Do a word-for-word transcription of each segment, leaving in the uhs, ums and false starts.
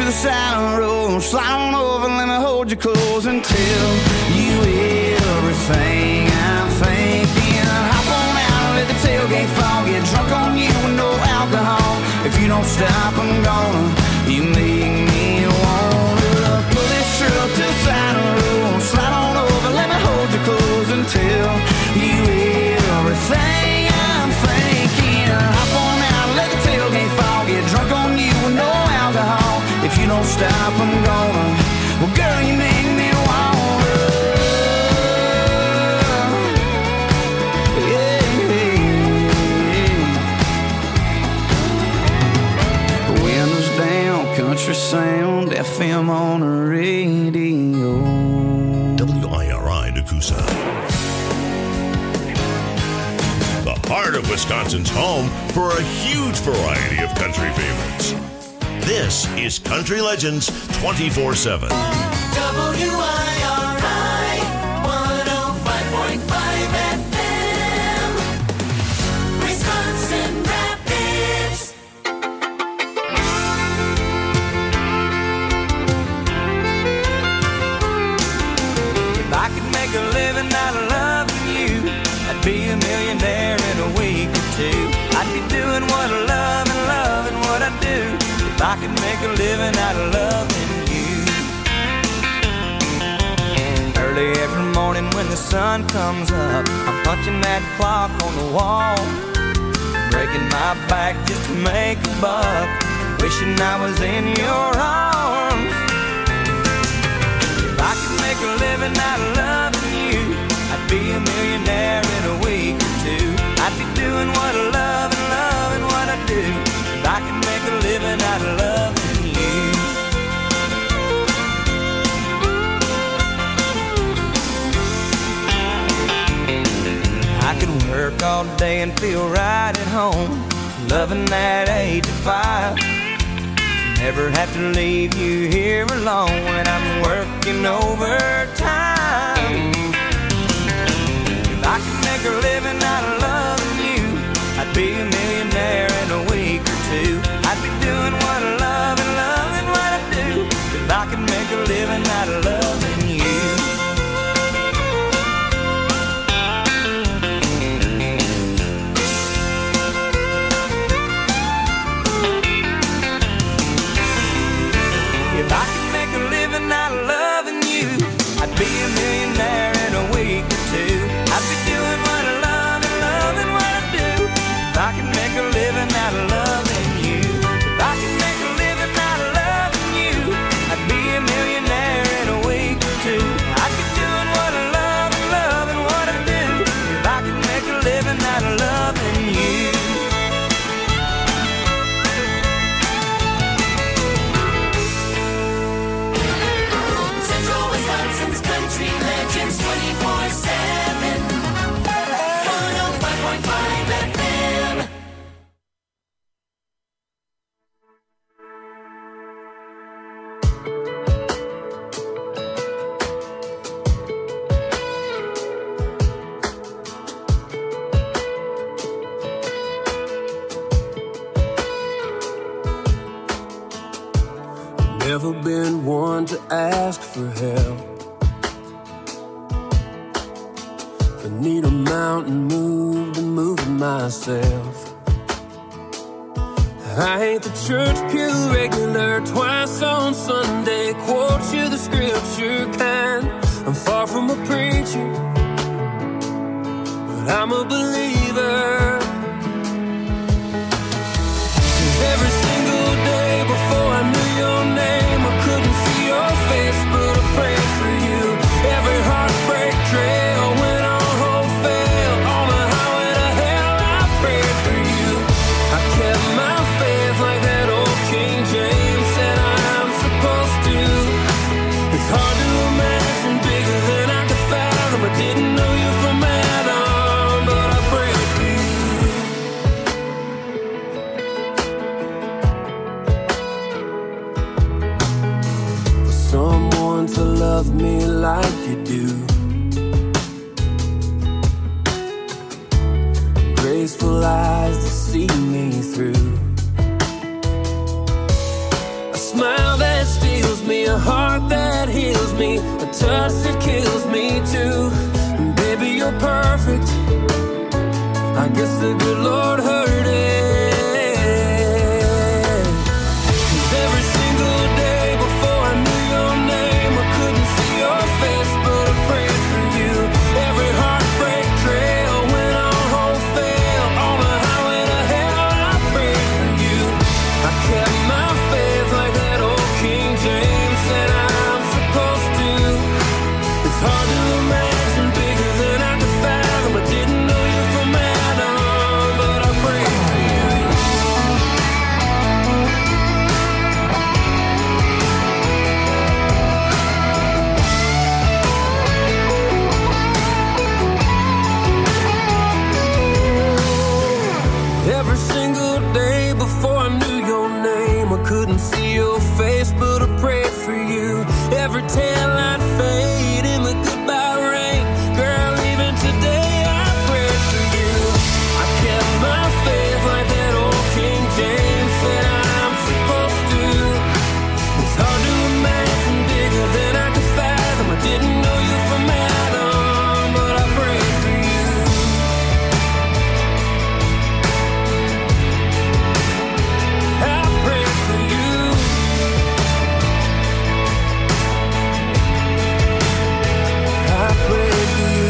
the side of the road. Slide on over, let me hold you close and tell you everything I'm thinking. Hop on out, let the tailgate fall. Get drunk on you with no alcohol. If you don't stop, I'm gonna. You make me wanna pull this truck to the side of the road. Slide on over, let me hold you close and tell you everything I'm thinking. Hop on out, let the tailgate fall. Get drunk on you with no alcohol. If you don't stop, I'm gonna. Well, girl, you make me wanna. Yeah, yeah. Windows down, country sound, F M on the radio. W I R I Nakusa. The heart of Wisconsin's home for a huge variety of country favorites. This is Country Legends twenty-four seven. W I R I one oh five point five F M, Wisconsin Rapids. If I could make a living out of loving you, I'd be a millionaire in a week or two. I'd be doing what I love and loving what I do. If I could make a living out of loving you. Early every morning when the sun comes up, I'm punching that clock on the wall, breaking my back just to make a buck, wishing I was in your arms. If I could make a living out of loving you, I'd be a millionaire in a week or two. I'd be doing what I love and loving what I do. If I could make a living out of loving you. I could work all day and feel right at home, loving that eight to five. Never have to leave you here alone when I'm working overtime. If I could make a living out of loving you, I'd be a millionaire in a week or two. I'd be doing what I love and loving what I do. If I could make a living out of loving you. If I could make a living out of loving you, I'd be a millionaire in a week or two. I'd be doing what I love and loving what I do. If I could make a living out of loving you. If I could make a living out of loving you, I'd be a millionaire in a week or two. I'd be doing what I love and loving what I do. If I could make a living out of loving you. Central Wisconsin's Country Legends twenty-four seven, one oh five point five F M. Never been one to ask for help. If I need a mountain moved, I'm moving myself. I ain't the church pew regular, twice on Sunday, quote you the scripture kind. I'm far from a preacher, but I'm a believer. 'Cause every single day before I knew your name, I couldn't see your face, but I prayed for you. Every heartbreak trail went on hope fail. On the highway to hell, I prayed for you. I kept my faith like that old King James said I'm supposed to. It's hard to imagine bigger than I could fathom. I didn't know you from Adam, but I prayed for you. For someone to love me like you do, graceful eyes to see me through, a smile that a heart that heals me, a touch that kills me too. And baby, you're perfect. I guess the good Lord heard it. 'Cause every single day before I knew your name, I couldn't see your face, but I prayed for you. Every heartbreak trail went on wholesale. On the highway to hell, I prayed for you. I kept my faith like that old King James said I'm supposed to. It's hard to imagine bigger than I could fathom. I didn't know you from Adam, but I prayed for you. Every single day before I knew your name, I couldn't see your face, but I prayed for you. Every tail I'd fade in the goodbye rain. Girl, even today I prayed for you. I kept my faith like that old King James said I'm supposed to. It's hard to imagine bigger than I could fathom. I didn't know you from Adam, but I prayed for you. I prayed for you. I prayed for you.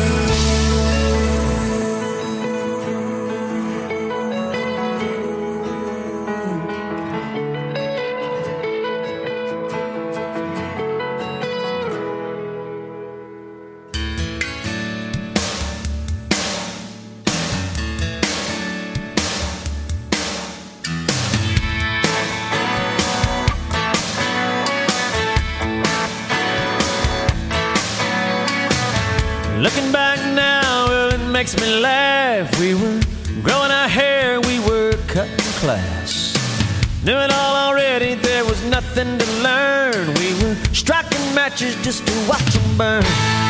Looking back now, well, it makes me laugh. We were growing our hair, we were cutting class. Knew it all already, there was nothing to learn. We were striking matches just to watch them burn.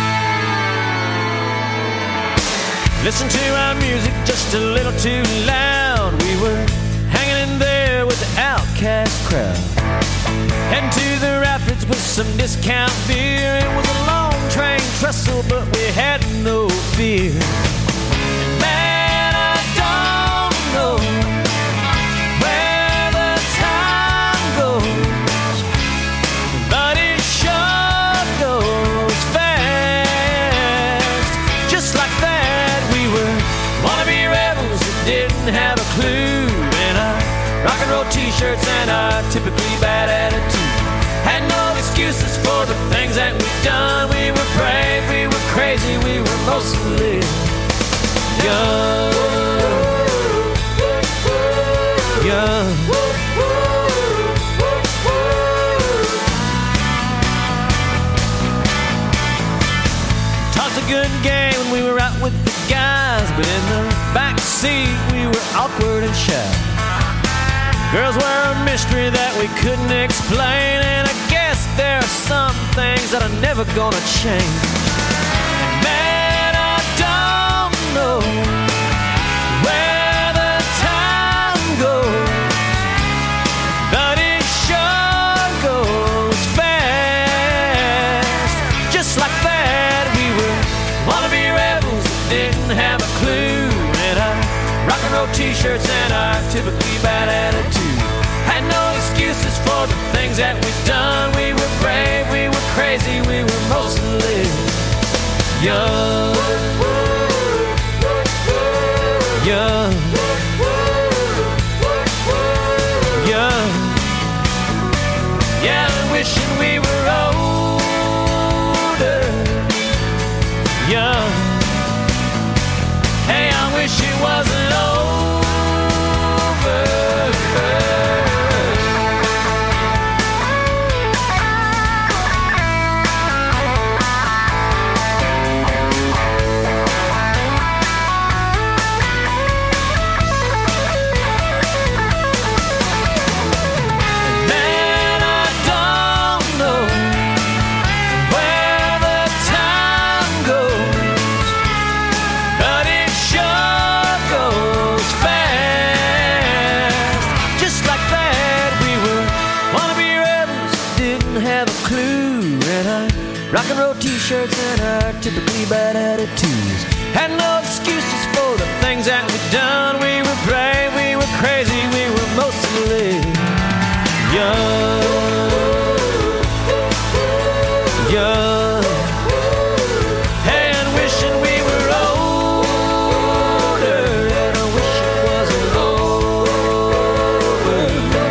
Listen to our music just a little too loud. We were hanging in there with the outcast crowd. Heading to the rapids with some discount beer. It was a long train trestle, but we had no fear. And man, I don't know where the time goes, but it sure goes fast. Just like that, we were wannabe rebels that didn't have a clue. And our rock and roll t-shirts and our typically bad attitude had no excuses for the things that we've done. We were brave, we were crazy, we were mostly young. Young. Talked a good game when we were out with the guys, but in the back seat we were awkward and shy. Girls were a mystery that we couldn't explain, and I guess there are some things that are never gonna change. Man, I don't know where the time goes, but it sure goes fast. Just like that, we were wannabe rebels that didn't have a clue. And our rock and roll t-shirts and our typically bad attitude had no excuses for the things that we've done. We were brave, we were crazy, we were mostly young. Young. Young. Yeah, I'm wishing we were older. Young. Hey, I wish it wasn't over. rock and roll t-shirts and our typically bad attitudes. Had no excuses for the things that we'd done. We were brave, we were crazy, we were mostly young. Young. And wishing we were older. And I wish it wasn't over.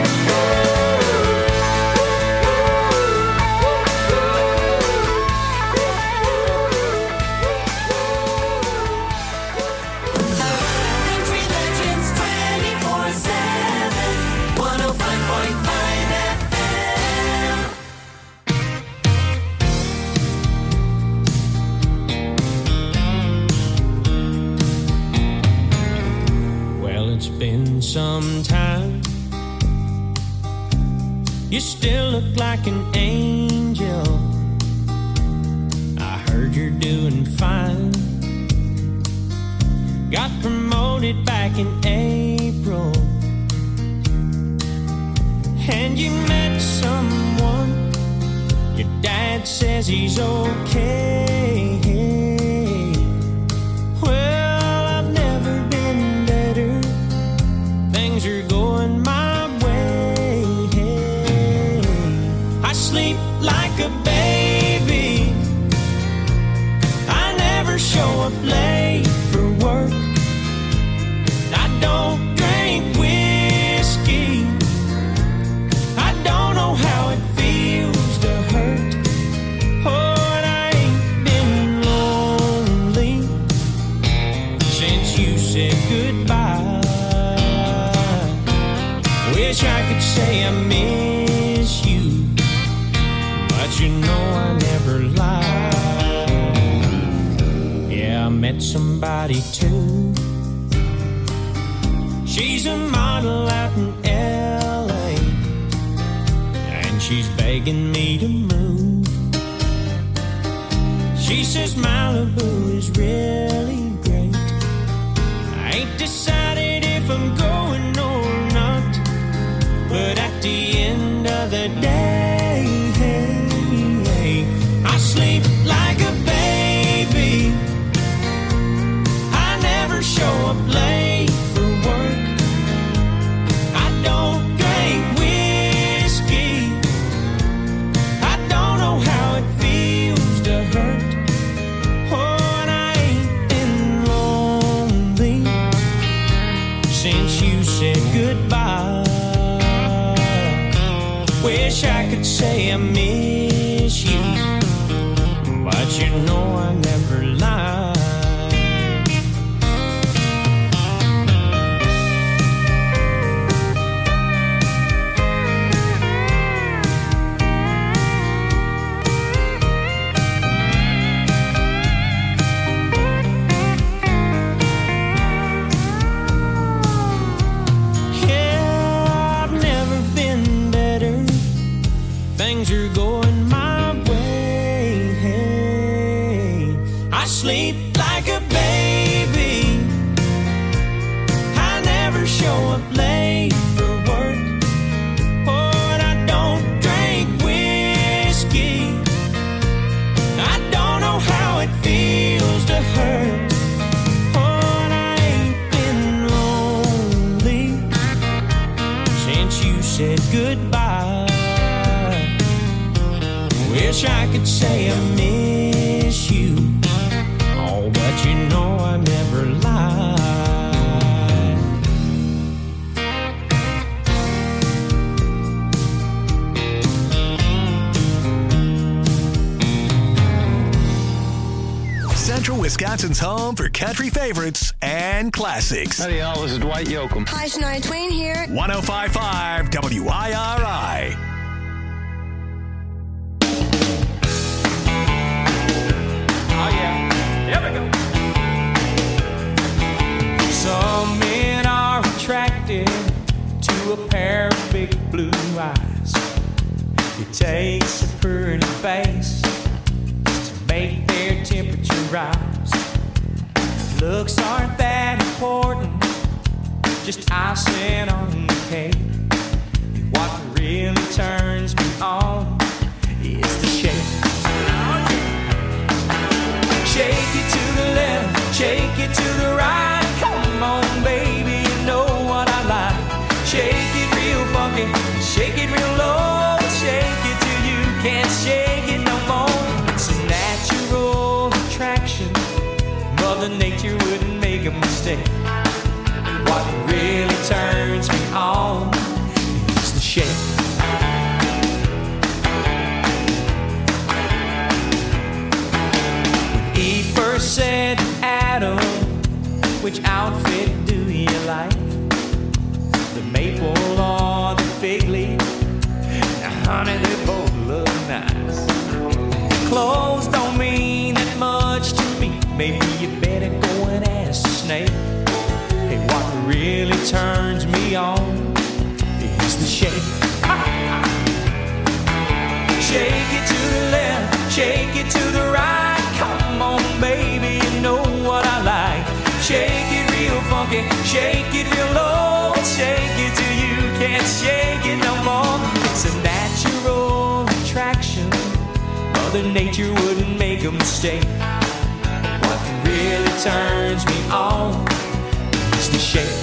Country Legends twenty-four seven, one oh five point five F M. Well, it's been some time. You still look like an angel. I heard you're doing fine. Got promoted back in April. And you met someone. Your dad says he's okay. Well, I've never been better. Things are going my way. I sleep like a baby. I never show up late for work. I don't drink whiskey. I don't know how it feels to hurt. Oh, and I ain't been lonely since you said goodbye. Wish I could say I miss you, but you know I never lie. Yeah, I met somebody too. She's a model out in L A, and she's begging me to move. She says Malibu is really great. I ain't decided if I'm going or not, but at the end of the day, I sleep like a baby. I never show up late for work. I don't drink whiskey. I don't know how it feels to hurt. Oh, and I ain't been lonely since you said goodbye. Wish I could say I miss you, but you know I never lie. Yeah, I've never been better. Things are going my way. I sleep like a baby. I never show up late for work. Oh, and I don't drink whiskey. I don't know how it feels to hurt. Oh, and I ain't been lonely since you said goodbye. Wish I could say I miss you. Oh, but you know I never lie. Central Wisconsin's home for country favorites and classics. Howdy, y'all. This is Dwight Yoakam. Hi, Shania Twain here. one oh five point five W I R I. Oh, yeah. Here we go. Some men are attracted to a pair of big blue eyes. It takes a pretty face to make their temperature rise. Looks aren't that important, just icing on the cake. What really turns me on is the shape. mistake. What really turns me on is the shake. When Eve first said to Adam, which outfit do you like? The maple or the fig leaf? Now, honey, they both look nice. Clothes don't mean that much to me. Maybe you better go and ask the snake. Hey, what really turns me on is the shake. Shake it to the left, shake it to the right. Come on, baby, you know what I like. Shake it real funky, shake it real low. Shake it till you can't shake it no more. It's a natural attraction. Mother Nature wouldn't make a mistake. What really turns me on is the shake.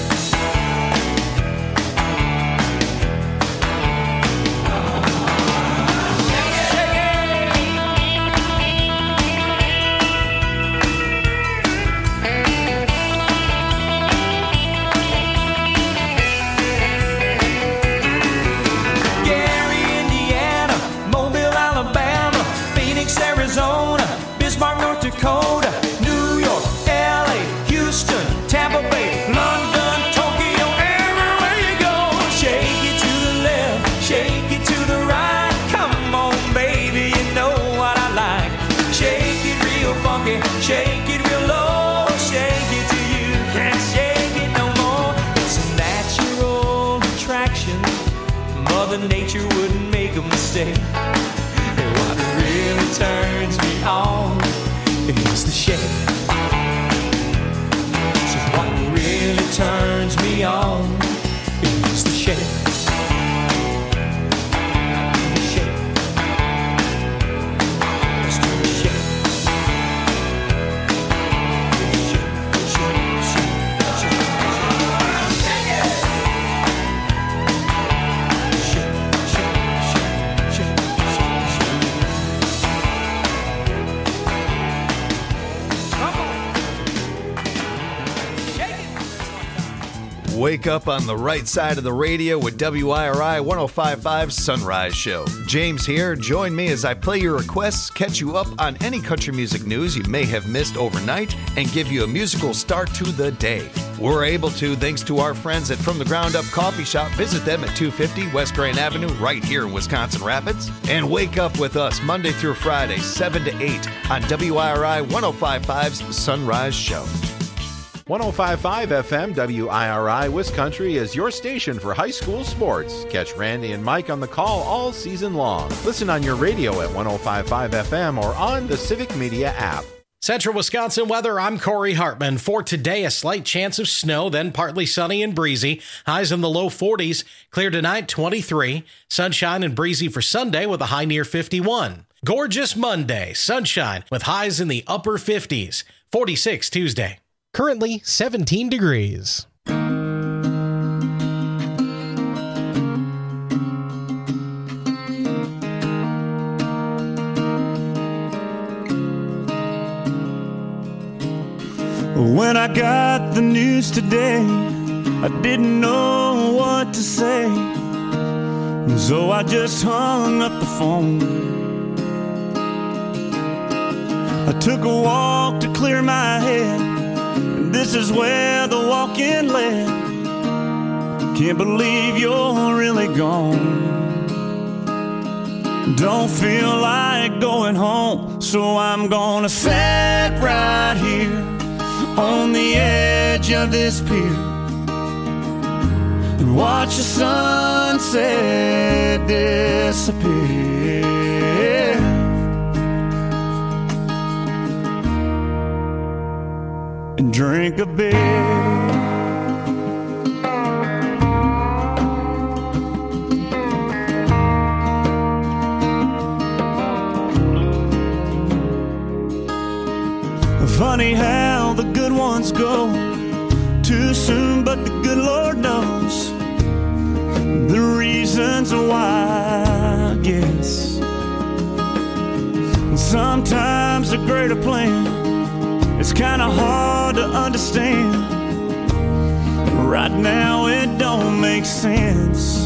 Arizona, Bismarck, North Dakota, New York, L A, Houston, Tampa Bay, London, Tokyo, everywhere you go. Shake it to the left, shake it to the right. Come on, baby, you know what I like. Shake it real funky, shake it real low. Shake it till you can't shake it no more. It's a natural attraction. Mother Nature wouldn't make a mistake. Really turns me on is the shake. So what really turns me on is the shake. The shake. Let's do the shake. Shake, shake, shake, shake, shake it. Shake, shake, shake, shake, shake, shake. Wake up on the right side of the radio with W I R I one oh five point five Sunrise Show. James here. Join me as I play your requests, catch you up on any country music news you may have missed overnight, and give you a musical start to the day. We're able to thanks to our friends at From the Ground Up Coffee Shop. Visit them at two fifty West Grand Avenue right here in Wisconsin Rapids. And wake up with us Monday through Friday, seven to eight on W I R I one oh five point five's Sunrise Show. one oh five point five F M W I R I Wiscountry is your station for high school sports. Catch Randy and Mike on the call all season long. Listen on your radio at one oh five point five F M or on the Civic Media app. Central Wisconsin weather, I'm Corey Hartman. For today, a slight chance of snow, then partly sunny and breezy. Highs in the low forties. Clear tonight, twenty-three. Sunshine and breezy for Sunday with a high near fifty-one. Gorgeous Monday, sunshine with highs in the upper fifties. forty-six Tuesday. Currently seventeen degrees. When I got the news today, I didn't know what to say, so I just hung up the phone. I took a walk to clear my head, and this is where the walk-in led. Can't believe you're really gone. Don't feel like going home, so I'm gonna sit right here on the edge of this pier and watch the sunset disappear and drink a beer. Funny how the good ones go too soon, but the good Lord knows the reasons why, I guess. Sometimes a greater plan is kind of hard to understand. Right now it don't make sense.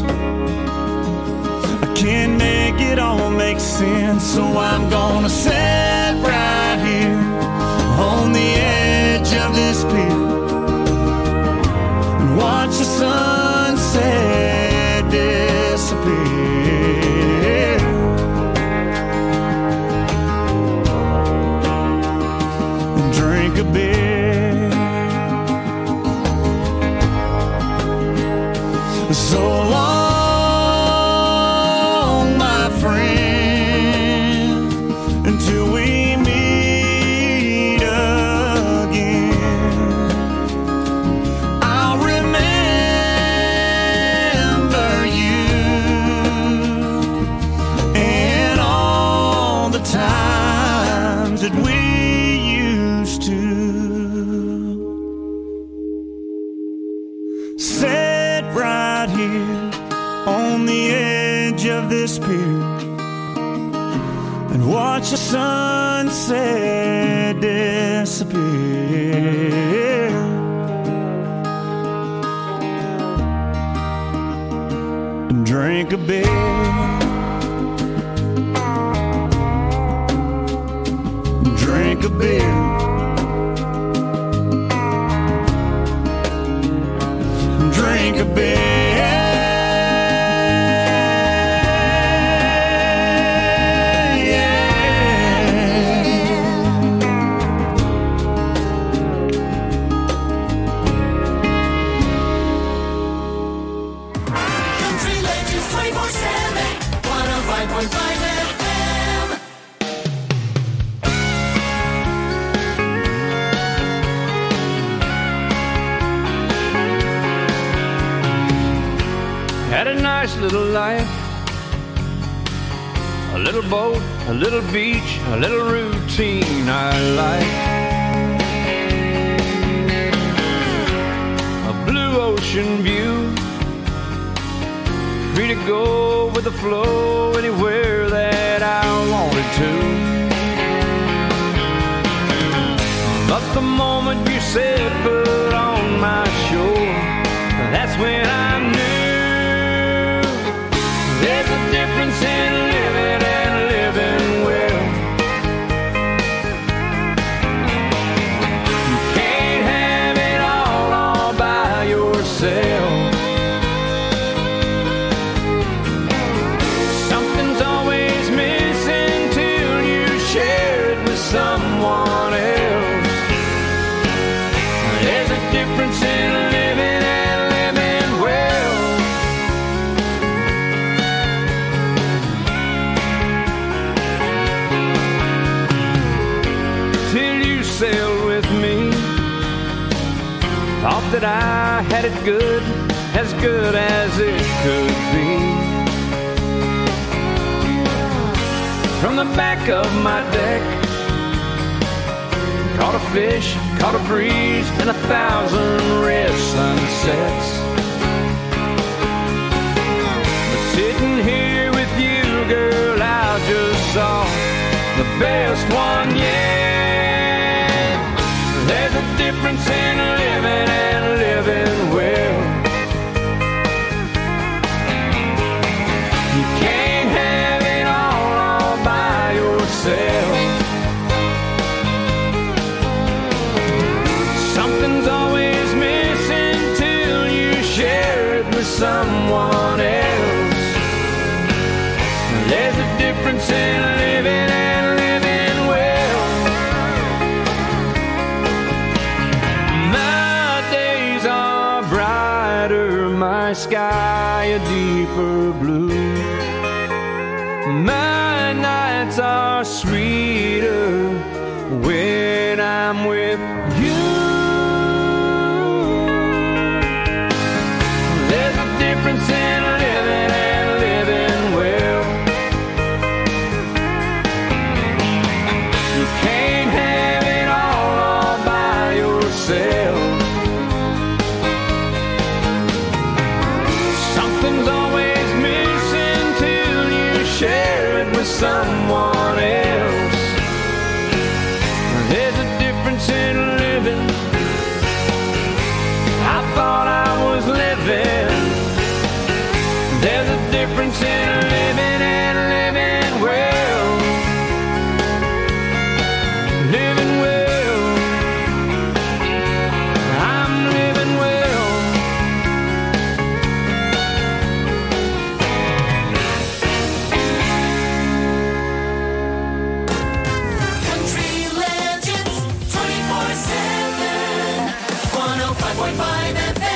I can't make it all make sense. So I'm gonna sit right here on the edge of this pier and watch the sunset disappear. And drink a beer. So long, my friend, until we meet again. I'll remember you and all the times that we used to sit right here on the edge of this pier and watch the sunset disappear. And drink a beer. Drink a beer. Drink a beer. Country Legends twenty-four seven, one oh five point five F M. Had a nice little life, a little boat, a little beach, a little routine I like. A blue ocean view, free to go with the flow anywhere that I wanted to. But the moment you said foot on my shore, that's when I knew there's a difference in living and living well. You can't have it all all by yourself. Something's always missing till you share it with someone else. There's a difference in living and living well. Till you sailed with me, thought that I had it good, as good as it could be. From the back of my deck, caught a fish, caught a breeze, and a thousand red sunsets. But sitting here with you, girl, I just saw the best one yet. There's a difference in living and living well. You can't have it all, all by yourself. Something's always missing till you share it with someone else. There's a difference in living and living well. My days are brighter, my sky a deeper blue. My nights are sweeter when I'm with you. There's a difference in living and living well. You can't have it all, all by yourself. Something's always missing till you share it with someone else. There's a difference in living. I thought I difference in living and living well. Living well. I'm living well. Country Legends twenty-four seven, one oh five point five F M.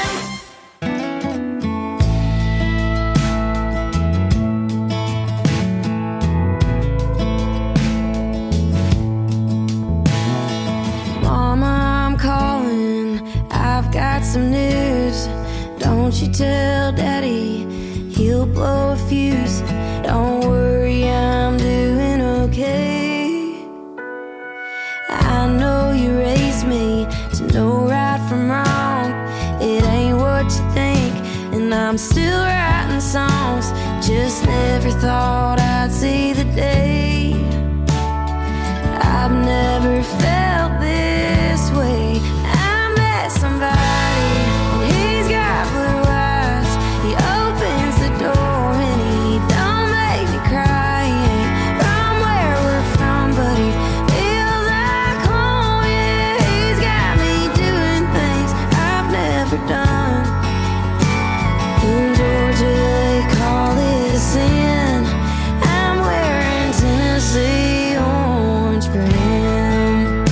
Mama, I'm calling. I've got some news. Don't you tell Daddy, he'll blow a fuse. Don't worry, I'm doing okay. I know you raised me to know right from wrong. It ain't what you think, and I'm still writing songs. Just never thought I'd see the day. I've never felt this way. I met somebody, and he's got blue eyes. He opens the door, and he don't make me cry. He ain't from where we're from, but he feels like home. Yeah, he's got me doing things I've never done. In Georgia, they call it a sin. I'm wearing Tennessee orange for him.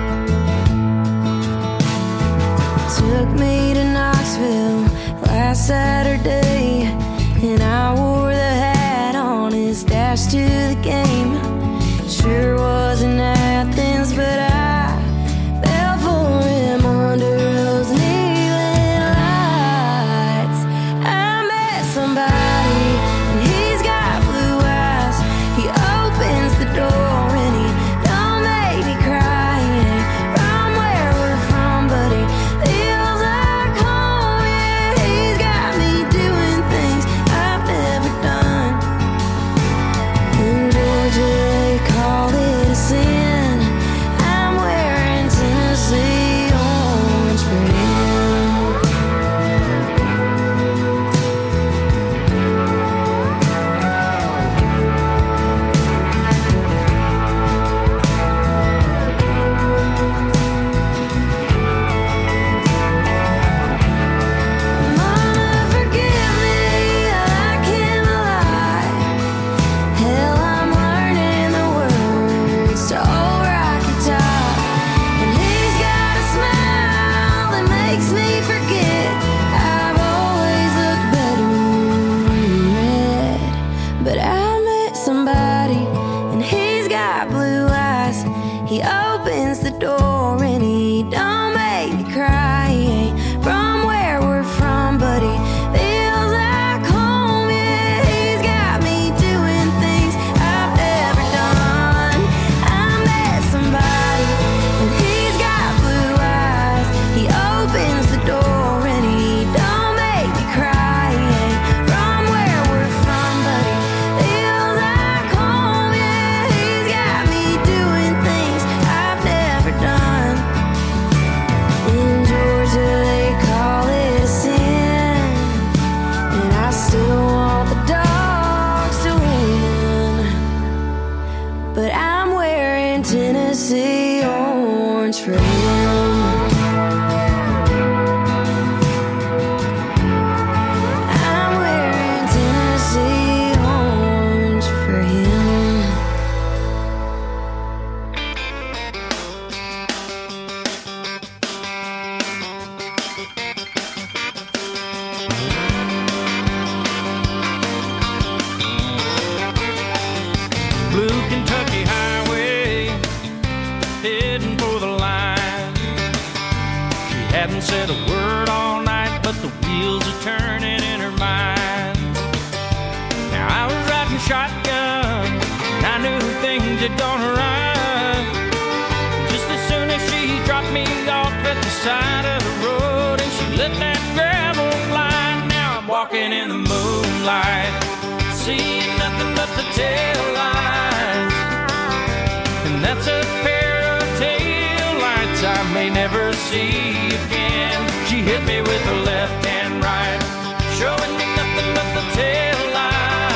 Took me to Knoxville last Saturday, and I wore the hat on his dash to the game. Sure wasn't Athens, but I fell for him under those neon lights. I met somebody, and he's got blue eyes. He opens the door, and he don't make me cry. He ain't from where we're from, but he feels like home. Yeah, he's got me doing things I've never done. In Georgia, they call it a sin. I'm wearing Tennessee orange for him. Mama, forgive me, I can't lie. Hell, I'm learning the words to Old Rocky Top. And he's got a smile that makes me forget I've always looked better in red. But I met somebody, and he's got blue eyes. He opens the door, and he don't make me cry. He ain't from where we're from, but he feels like home. Yeah, he's got me doing things I've never done. I met somebody, and he's got blue eyes. He opens the door, and he don't make me cry. He ain't from where we're from, but he feels like home. Yeah, he's got me doing things I've never done. In Georgia, they call it a sin, and I still want the dogs to win. But I'm wearing Tennessee orange for him. I'm wearing Tennessee orange for him. Blue Kentucky Highway, heading for the line. She hadn't said a word all night, but the wheels are turning in her mind. Now I was riding shotgun, and I knew things had gone right. Just as soon as she dropped me off at the side of the road, and she let that gravel fly. Now I'm walking in the moonlight, seeing nothing but the tail lights. And that's a pair of tail lights I may never see again. She hit me with her left and right, showing me nothing but the tail lights.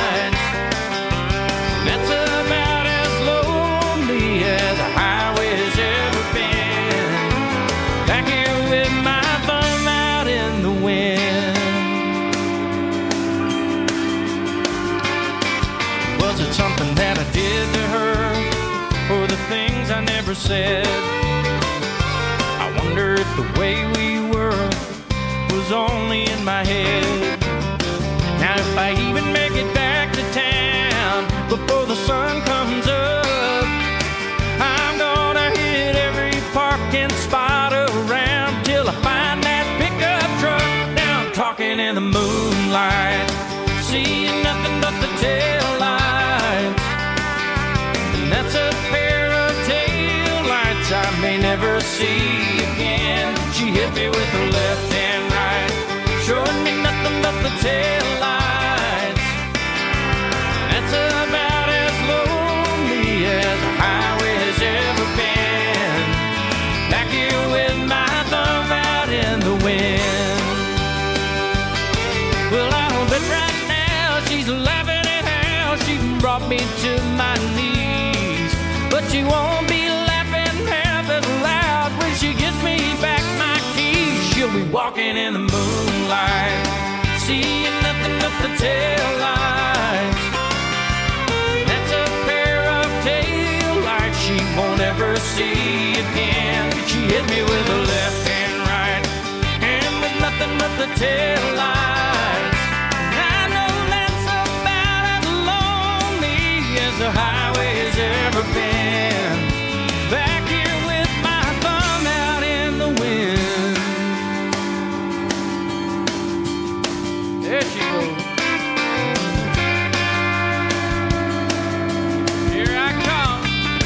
ever said. I wonder if the way we were was only in my head. Now if I even make it back to town before the sun comes up, I'm gonna hit every parking spot around till I find that pickup truck. Now I'm talking in the moonlight, seeing nothing but the taillights. And that's a pair of taillights I may never see again. She hit me with her left and right, showing me nothing but the taillights. That's about as lonely as a highway has ever been. Back here with my thumb out in the wind. Well, I don't bet right now she's laughing at how she brought me to my knees. But she won't be laughing half as loud when she gives me back my keys. She'll be walking in the moonlight, seeing nothing but the taillights. That's a pair of taillights she won't ever see again. She hit me with the left and right, and with nothing but the taillights. I know that's about as lonely as the highway has ever been. Back here with my thumb out in the wind. There she goes. Here I come.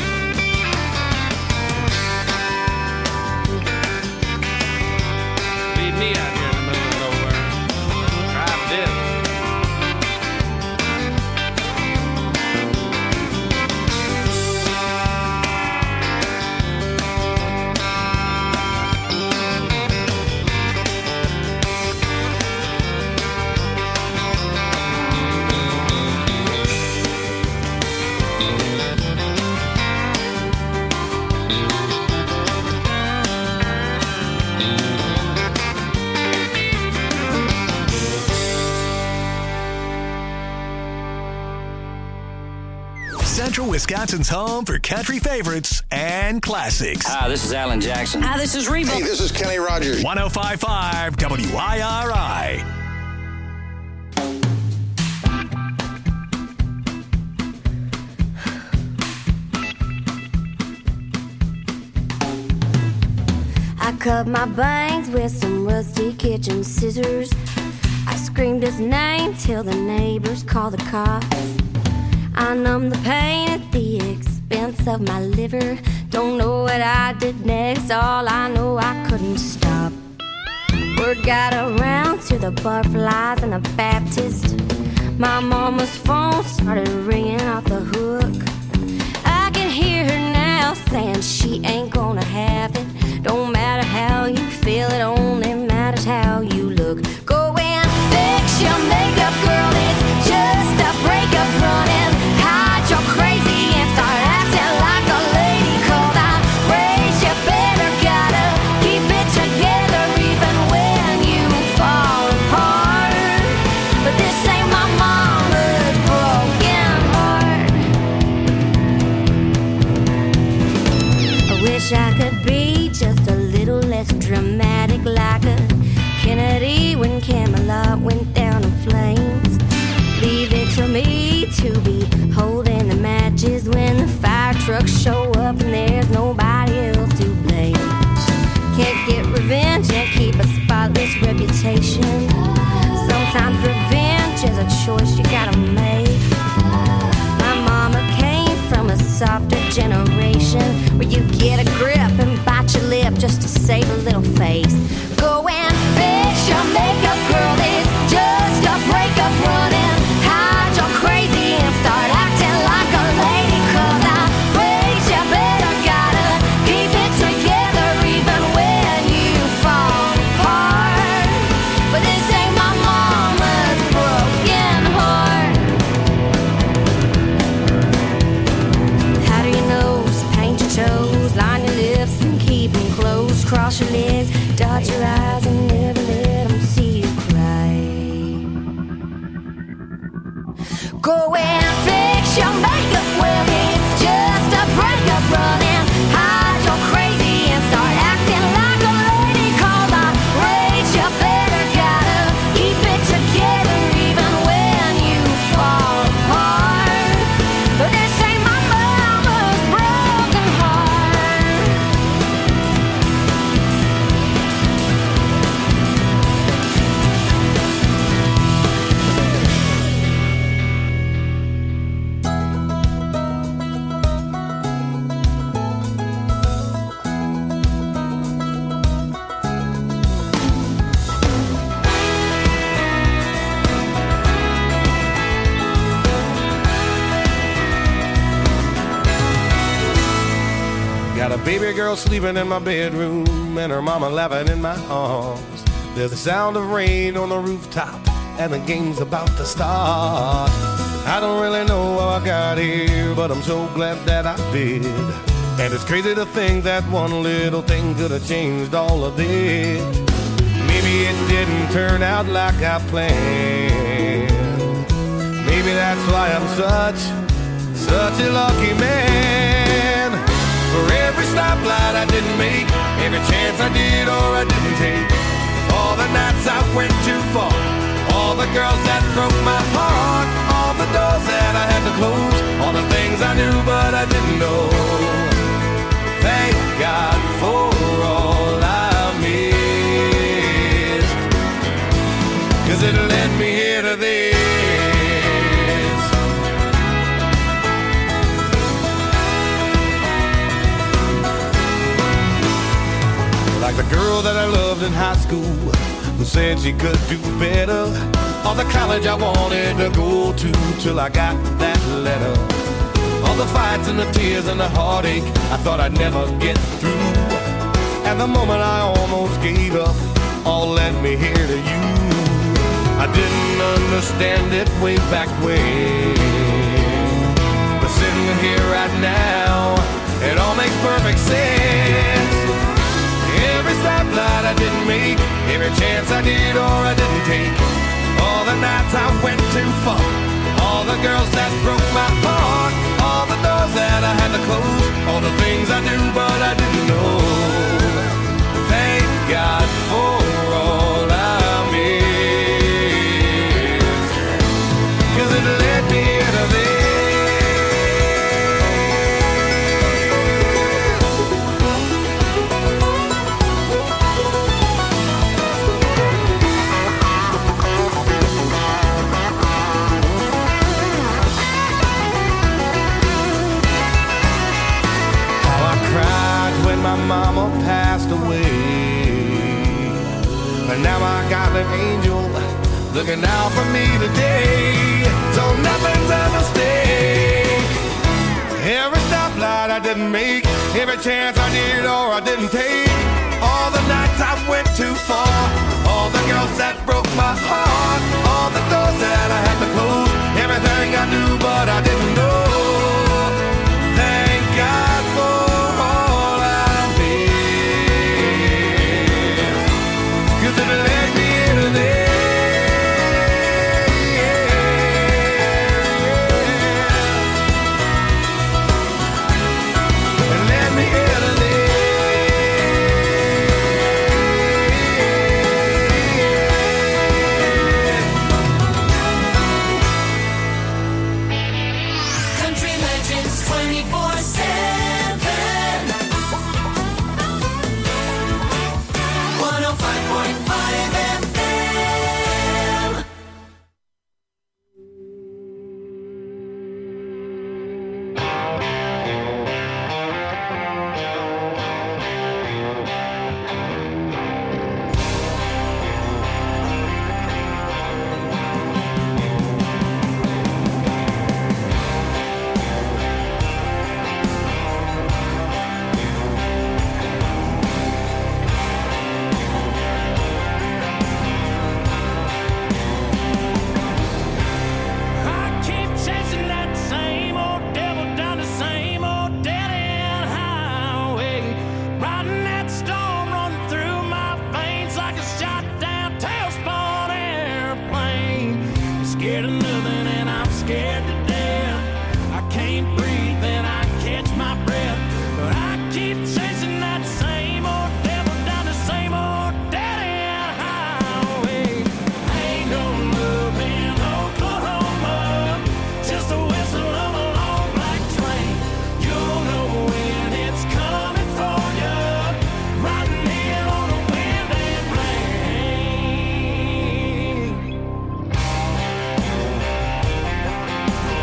Leave me out here in the middle of nowhere. Try this. Central Wisconsin's home for country favorites and classics. Hi, this is Alan Jackson. Hi, this is Reba. Hey, this is Kenny Rogers. one oh five point five W I R I. I cut my bangs with some rusty kitchen scissors. I screamed his name till the neighbors called the cops. I numbed the pain at the expense of my liver. Don't know what I did next, all I know I couldn't stop. Word got around to the butterflies and the Baptist. My mama's phone started ringing off the hook. I can hear her now saying she ain't gonna have it. Don't matter how you feel, it only matters how you look. Go and fix your makeup, girl, it's just a breakup running. Hide your crazy and start acting like a lady. Cause I raised you better, gotta keep it together even when you fall apart. But this ain't my mama's broken heart. I wish I could be just a little less dramatic, like a Kennedy when Camelot went down in flames. Leave it to me to be holding the matches when the fire trucks show up and there's nobody else to blame. Can't get revenge and keep a spotless reputation. Sometimes revenge is a choice you gotta make. My mama came from a softer generation where you get a grip and bite your lip just to save a little face. Go and fix your makeup, girl, it's just a breakup running. Hide your crazy and start acting like a lady. Cause I raised you better, gotta keep it together even when you fall apart. But this ain't my mama's broken heart. How do you nose, paint your toes, line your lips and keep them closed. Cross your legs, dot your eyes and never let them see you cry. Go and fix your makeup, well it's just a breakup running. I Baby girl sleeping in my bedroom and her mama laughing in my arms. There's the sound of rain on the rooftop and the game's about to start. I don't really know how I got here, but I'm so glad that I did. And it's crazy to think that one little thing could have changed all of this. Maybe it didn't turn out like I planned. Maybe that's why I'm such, such a lucky man. For every stoplight I didn't make, every chance I did or I didn't take, all the nights I went too far, all the girls that broke my heart, all the doors that I had to close, all the things I knew but I didn't know. Thank God for all I missed, 'cause it led me here to this. Like the girl that I loved in high school, who said she could do better, or the college I wanted to go to till I got that letter. All the fights and the tears and the heartache I thought I'd never get through, and the moment I almost gave up all led me here to you. I didn't understand it way back when, but sitting here right now, it all makes perfect sense. Every stoplight I didn't make, every chance I did or I didn't take, all the nights I went too far, all the girls that broke my heart, all the doors that I had to close, all the things I knew but I didn't know. Thank God for all I missed, 'cause it led me to this. My mama passed away, and now I got an angel looking out for me today. So nothing's a mistake. Every stoplight I didn't make, every chance I did or I didn't take, all the nights I went too far, all the girls that broke my heart, all the doors that I had to close, everything I knew but I didn't know. Thank God for all I missed, 'cause it led me into this. It led me into this. Country Legends twenty-four seven. one oh five point five F M. I keep chasing that same old devil down the same old dead-end highway, riding that storm running through my veins like a shot-down tailspun airplane. Scared of nothing and I'm scared to death. I can't breathe and I catch my breath, but I keep chasing that same old devil down the same old dead-end highway. Ain't no love in Oklahoma, just the whistle of a long black train. You'll know when it's coming for you, riding in on the wind and rain.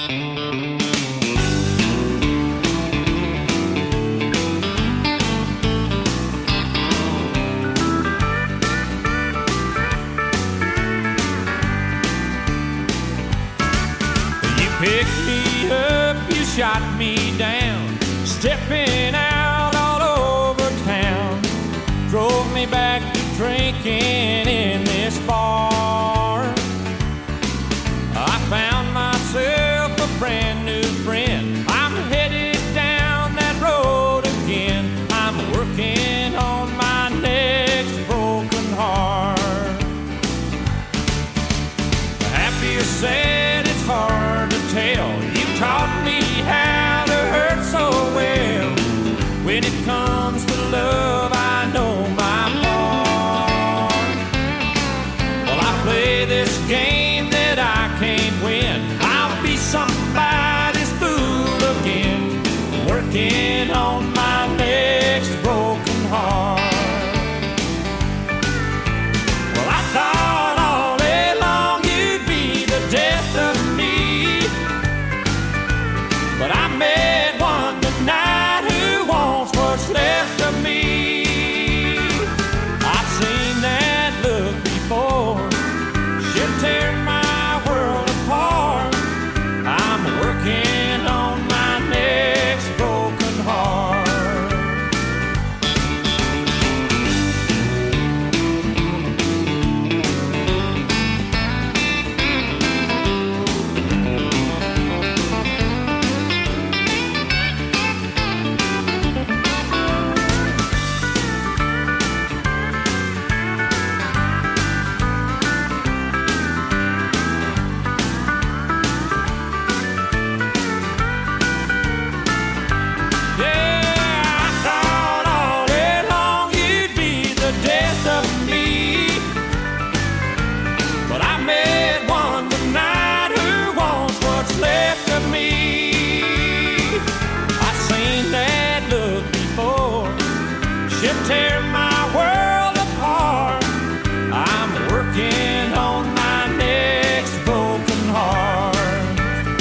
Picked me up, you shot me down, stepping out all over town. Drove me back to drinking in this bar. I found myself a brand new friend. I'm headed down that road again. I'm working on my next broken heart. Happy or sad, it's hard to tell. You taught me how to hurt so well. When it comes to love, I know my part. Well, I play this game that I can't win. I'll be somebody's fool again, working on my next broken heart. Well, I thought all day long you'd be the death of me, but I met one tonight who wants what's left of me. I've seen that look before. She'll tear my world apart. I'm working on my next broken heart. Tear my world apart. I'm working on my next broken heart.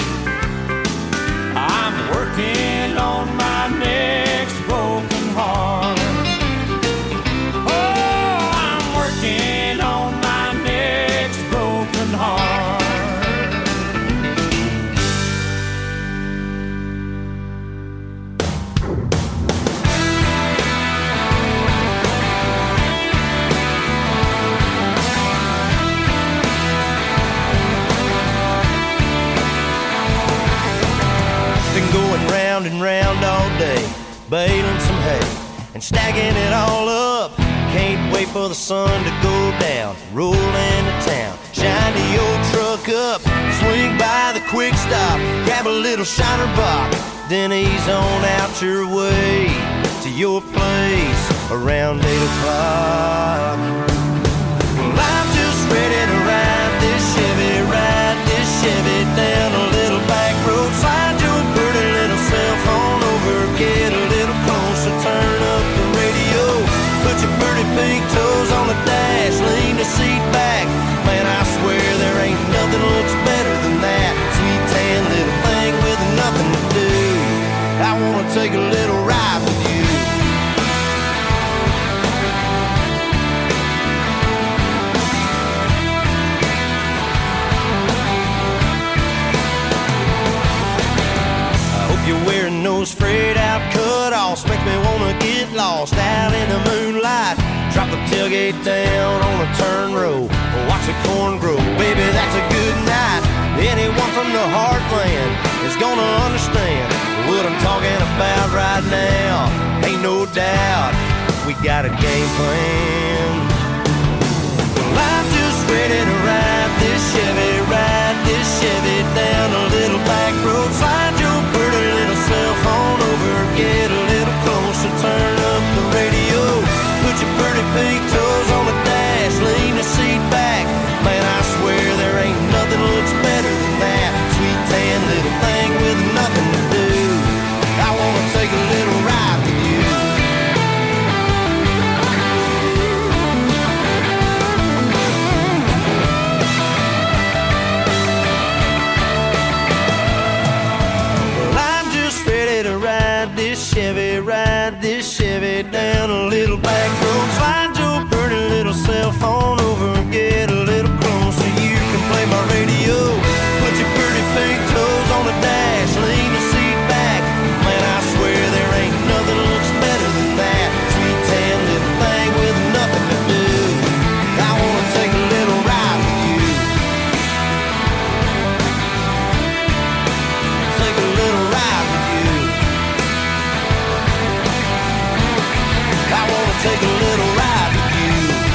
I'm working on my next broken heart. Oh, I'm working on my next broken heart. Going round and round all day, baling some hay and stacking it all up. Can't wait for the sun to go down, roll into town, shine the old truck up, swing by the quick stop, grab a little shiner box, then ease on out your way to your place around eight o'clock. Well, I'm just ready to ride this Chevy, ride this Chevy down a little back road, slide your pretty little cell phone over, get a little closer, turn up the radio, put your pretty pink toes on the dash, lean the seat back. Man, I swear there ain't nothing looks better than that sweet tan little thing with nothing to do. I wanna take a little ride with you. You're wearing those frayed out cut-offs, makes me wanna get lost out in the moonlight. Drop the tailgate down on a turn row, watch the corn grow. Baby, that's a good night. Anyone from the heartland is gonna understand what I'm talking about right now. Ain't no doubt we got a game plan. Well, I'm just ready to ride this Chevy, ride this Chevy down a little back road, slide your pretty little cell phone over, get a little closer, turn up the radio, put your pretty pink toes on the dash, lean the seat back. Man, I swear there ain't nothing looks better than that sweet tan little thing with nothing to do. I wanna take a little ride with you. head down a little back road. Slide your pretty little cell phone over and get a little close so you can play my radio. Put your pretty pink toes on the dash, lean the seat back. Man, I swear there ain't nothing looks better than that. Sweet tan little thing with nothing to do. I wanna take a little ride with you. Take a little ride with you. I wanna take a little ride with you.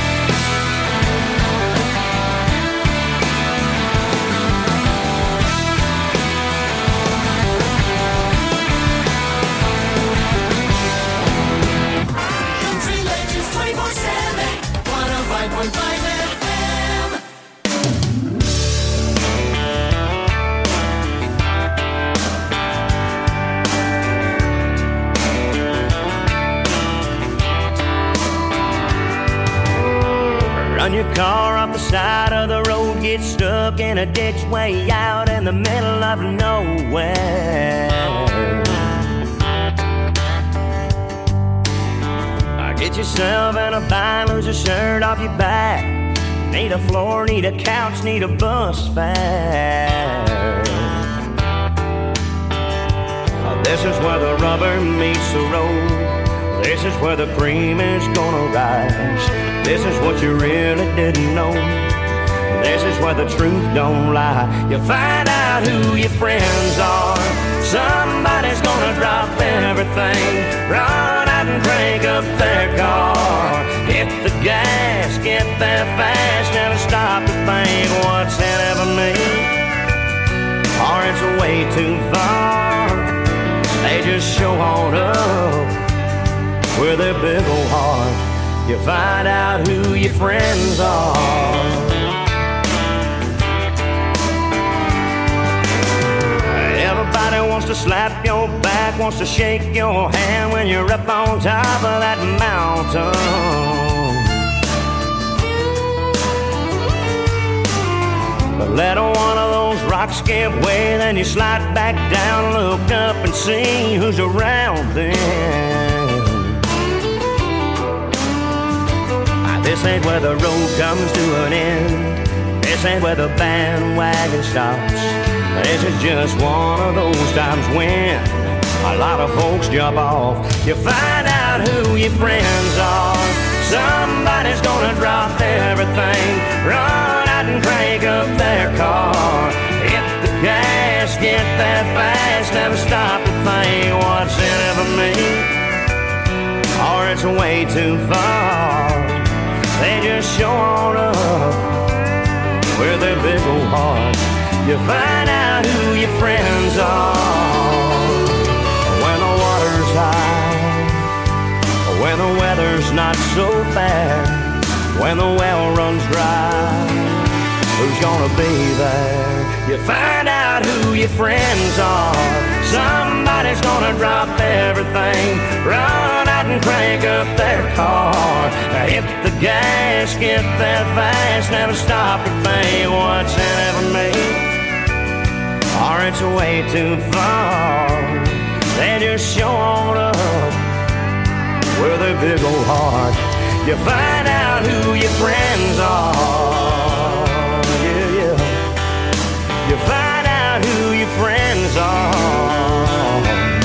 Country Legends twenty-four seven, one oh five point five F M. Run your car off the side of the road, get stuck in a ditch way out in the middle of nowhere. Get yourself in a bind, lose your shirt off your back. Need a floor, need a couch, need a bus fare. This is where the rubber meets the road. This is where the cream is gonna rise. This is what you really didn't know. This is where the truth don't lie. You find out who your friends are. Somebody's gonna drop everything, run out and crank up their car. Hit the gas, get there fast, never stop to think what's in it for me, or it's way too far. They just show on up with their big old heart. You find out who your friends are. Everybody wants to slap your back, wants to shake your hand when you're up on top of that mountain. But let one of those rocks give way, then you slide back down, look up and see who's around then. This ain't where the road comes to an end. This ain't where the bandwagon stops. This is just one of those times when a lot of folks jump off. You find out who your friends are. Somebody's gonna drop everything, run out and crank up their car. Hit the gas, get there fast, never stop to think what's in it for me, or it's way too far. They just show on up with their big old heart. You find out who your friends are when the water's high, when the weather's not so bad, when the well runs dry. Who's gonna be there? You find out who your friends are. Somebody's gonna drop everything, run out and crank up their car. Hit the gas, get there fast, never stop to think what's in it for me, or it's way too far. They just show on up with their big old heart. You find out who your friends are. Yeah, yeah. You find out who your friends are.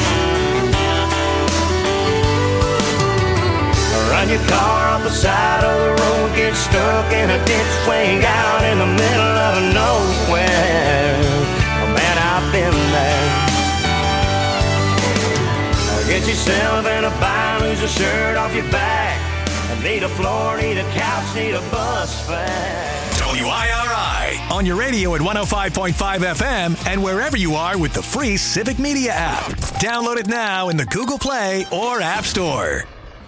Run your car off the side of the road, get stuck in a ditch way out in the middle of nowhere. Man, I've been there. Get yourself in a bind, lose a shirt off your back. Need a floor, need a couch, need a bus fare. W I R I on your radio at one oh five point five F M and wherever you are with the free Civic Media app. Download it now in the Google Play or App Store.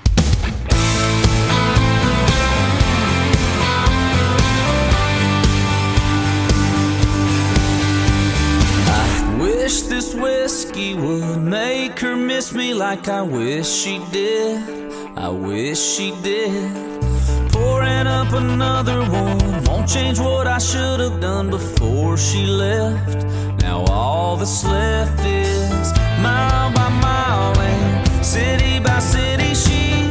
Wish this whiskey would make her miss me like I wish she did. I wish she did. Pouring up another one won't change what I should have done before she left. Now all that's left is mile by mile and city by city she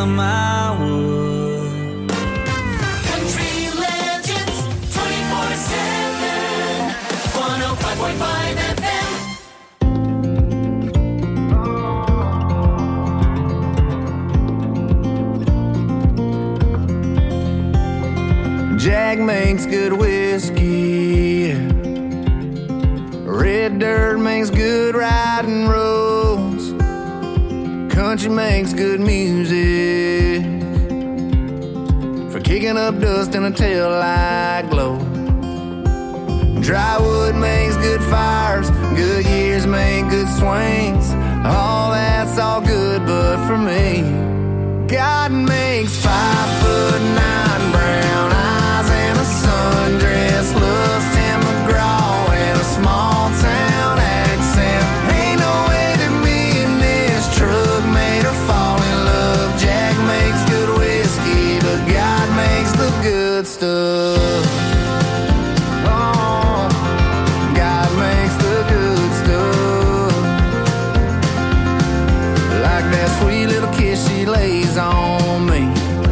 down my wood. Country Legends twenty-four seven, one oh five point five F M. Jack makes good whiskey. Red dirt makes good riding roads. Country makes good music for kicking up dust in a taillight glow. Dry wood makes good fires. Good years make good swings. All that's all good, but for me, God makes five foot nine brown eyes and a sundress, loves Tim McGraw and a small town accent. Ain't no way that me and this truck made her fall in love. Jack makes good whiskey, but God makes the good stuff. Oh, God makes the good stuff. Like that sweet little kiss she lays on me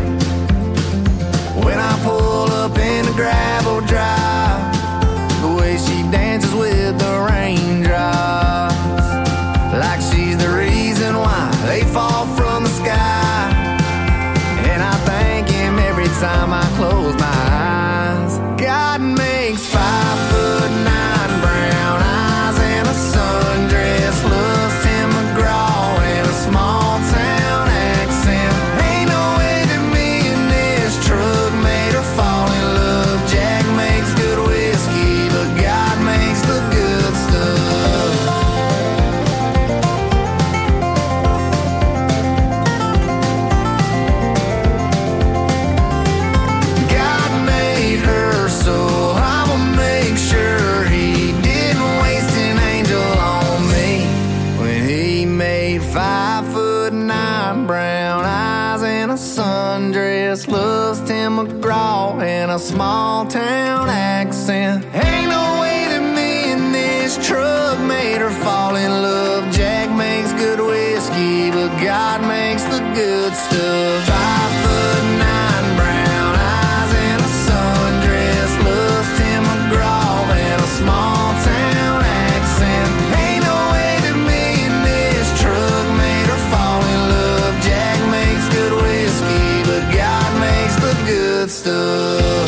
when I pull up in the gravel drive, the way she dances with the raindrops, like she's the reason why they fall from the sky. And I thank him every time I close my eyes. God makes five foot nine brown eyes and a sundress, loves Tim McGraw and a small town accent. Ain't no way that me and this truck made her fall in love. Jack makes good whiskey, but God makes the good stuff. God made her, so I'ma make sure he didn't waste an angel on me when he made five foot nine brown eyes and a sundress, loves Tim McGraw and a small town accent. Ain't no way that me and this truck made her fall in love. Jack makes good whiskey, but God makes the good stuff. Five foot nine brown eyes and a sundress, loves Tim McGraw and a small town accent. Ain't no way that me and this truck made her fall in love. Jack makes good whiskey, but God makes the good stuff.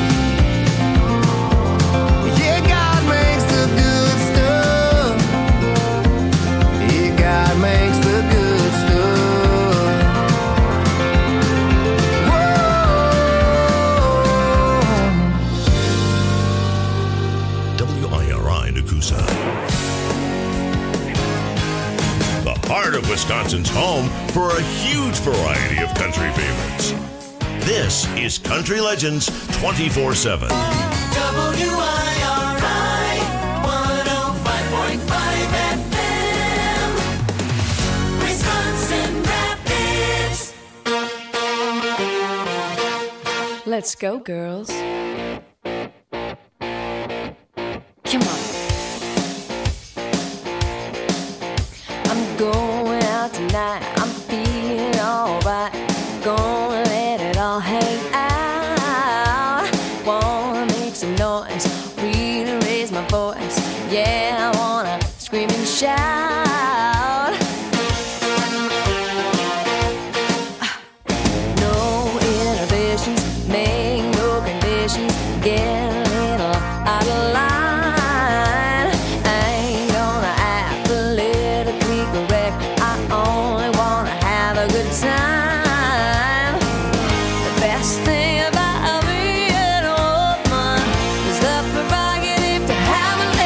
Yeah, God makes the good stuff. Yeah, God makes the good stuff. W I R I Nakusa. The heart of Wisconsin's home for a huge variety of country favorites. This is Country Legends twenty-four seven. W I R I one oh five point five F M, Wisconsin Rapids. Let's go, girls. Come on. I'm going out tonight. I'm feeling alright. Gonna let it all hang out. Wanna make some noise, really raise my voice. Yeah, I wanna scream and shout.